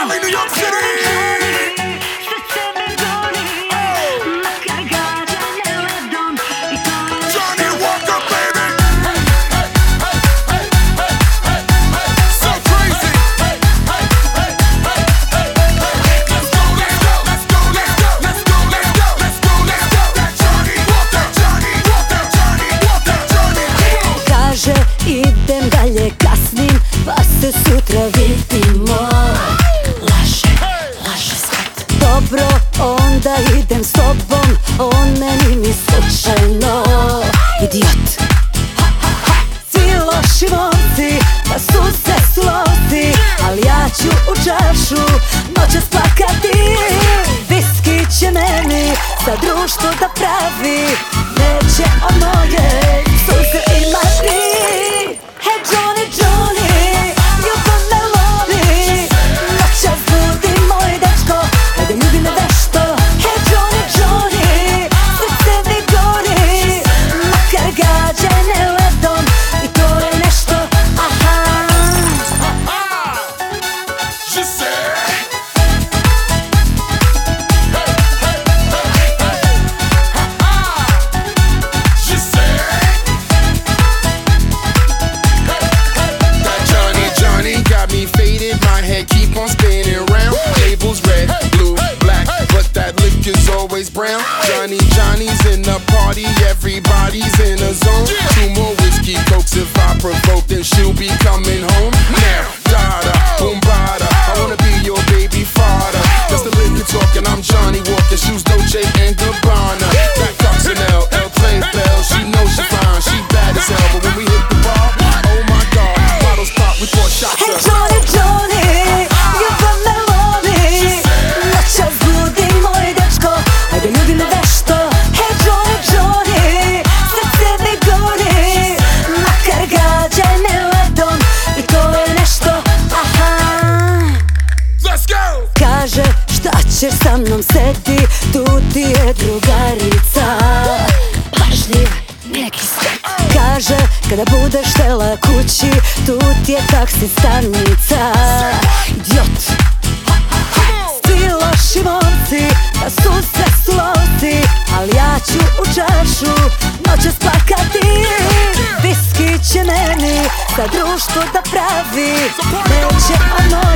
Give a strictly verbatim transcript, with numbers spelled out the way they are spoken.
Cali, New York City. Idem dalje, kasnim, pa se sutra vidimo. Laže, laže svet. Dobro, onda idem s tobom, on meni mi slučajno idiot. Svi loši momci, pa su se slozi, ali ja ću u čašu noćas plakati. Viski će meni za društvo da pravi, neće on moje suze imati. Hey Johnny, Johnny, ljubav me lovi, noćas budi moj dečko, ajde ljubi me vešto. Hey Johnny, Johnny, srce mi gori, makar gađene ledom, i to je nešto, aha. Je sais. Keep on spinning round, labels red, blue, black, but that liquor's always brown. Johnny, Johnny's in the party, everybody's in a zone. Two more whiskey cokes if I provoke, then she'll be coming home. Now, dada, boom bada, I wanna be your baby father. That's the liquor talking, I'm Johnny Walker, shoes Dolce and Gabbana. That Coccinelle, El Playfell, she knows she fine, she bad as hell, but when we hit the bar, oh my God, bottles pop, we pour shots Hey up. Johnny, Johnny, ljubav me lovi, noćas budi moj dečko, ajde ljubi me vešto. Hey Johnny, Johnny, srce mi gori, makar gađene ledom, i to je nešto, aha. Let's go. Kaže šta ćeš sa mnom, sedi, tu ti je drugarica, pažljiv neki svet. Kaže kada budeš htela kući, tu ti je taksi stanica, idiot. Svi loši momci, pa su se slozi, ali ja ću u čašu noćas plakati. Viski će meni za društvo da pravi, neće ono